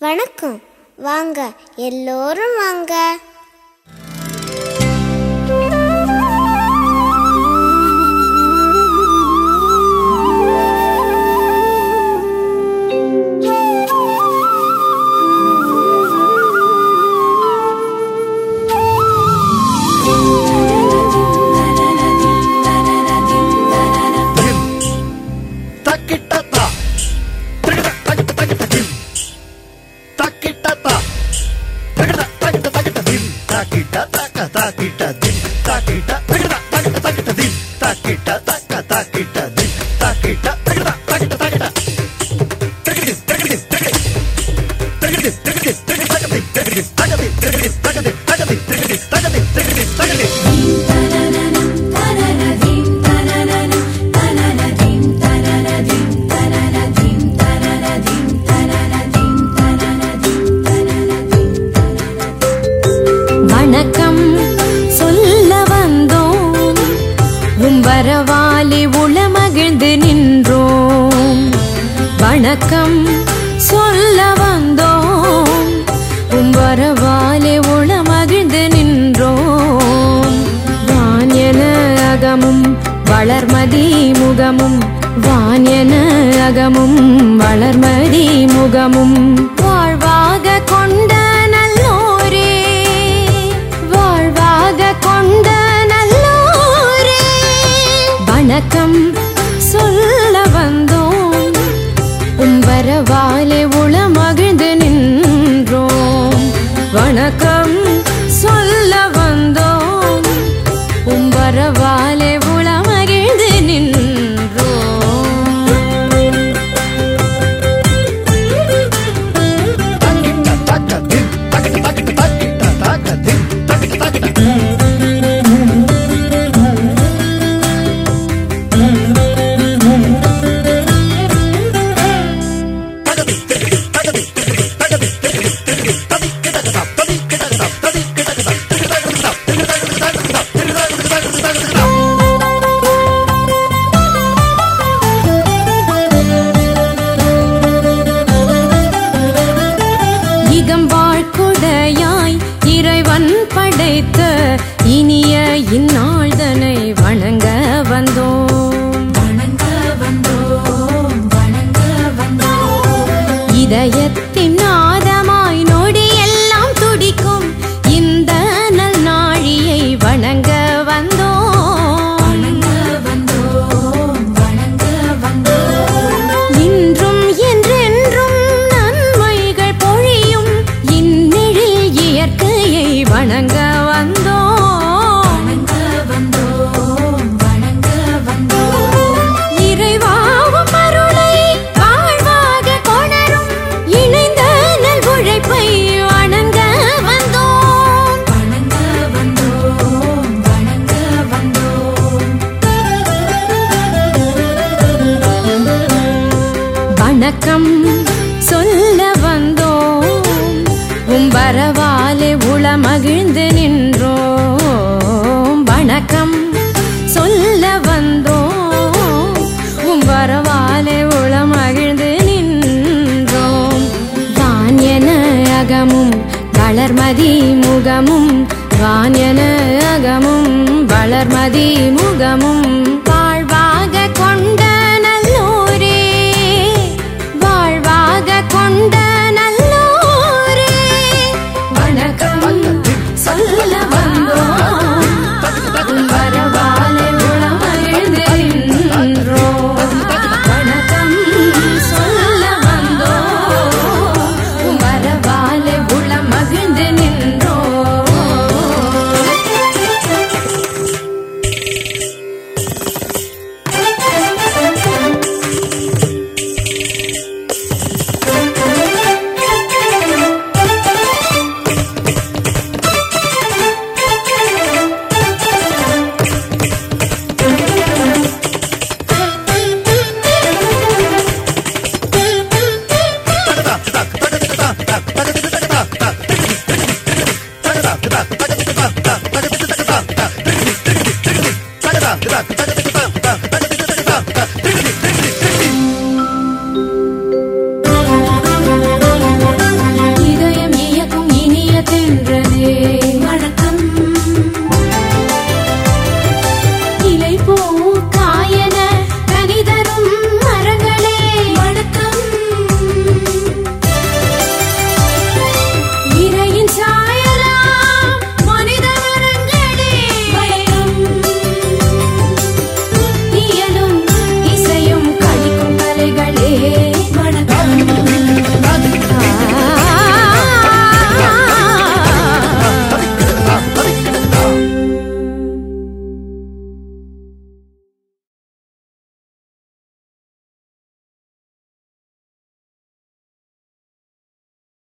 வணக்கம். வாங்க, எல்லோரும் வாங்க. வணக்கம் சொல்ல வந்தோம், வரவாலே உளமகிழ்ந்து நின்றோம். வணக்கம் சொல்ல வந்தோம், வரவாலே உளமகிழ்ந்து நின்றோம். வான்யன அகமும் வளர்மதி முகமும், வான்யன அகமும் வளர்மதி முகமும், வாழ்வாக கொண்ட நல்லோரே, வாழ்வாக கொண்ட நல்லோரே. வணக்கம் சொல்ல வந்தோம், வரவாலே உளமகிழ்ந்து நின்றோம். வணக்கம் சொல்ல வந்தோம், வரவாலே உளமகிழ்ந்து நின்றோம். இறைவன் படைத்த இனிய இந்நாள்தனை வணங்க வந்தோம், வணங்க வந்தோம், வணங்க வந்தோம். இதயத்தின் நாதமாய் நொடி எல்லாம் துடிக்கும் இந்த நல் நாழியை வணங்க வந்தோம், வணங்க வந்தோம், வணங்க வந்தோம். இன்றும் என்றென்றும் நன்மைகள் பொழியும் இந்நிழில் இயற்கையை வணங்க வந்தோம், வணங்க வந்தோம், வணங்க வந்தோம். இறைவாவும் அருளை வாழ்வாக கொணரும் இணைந்த நல் உழைப்பை வணங்க வந்தோம், வணங்க வந்தோம், வணங்க வந்தோம். வணக்கம் சொல்ல வந்தோம், வரவாலே உளமகிழ்ந்து நின்றோம். வணக்கம் சொல்ல வந்தோம், வரவாலே உளமகிழ்ந்து நின்றோம். வான்யன அகமும் வளர்மதி முகமும், வான்யன அகமும் வளர்மதி முகமும்,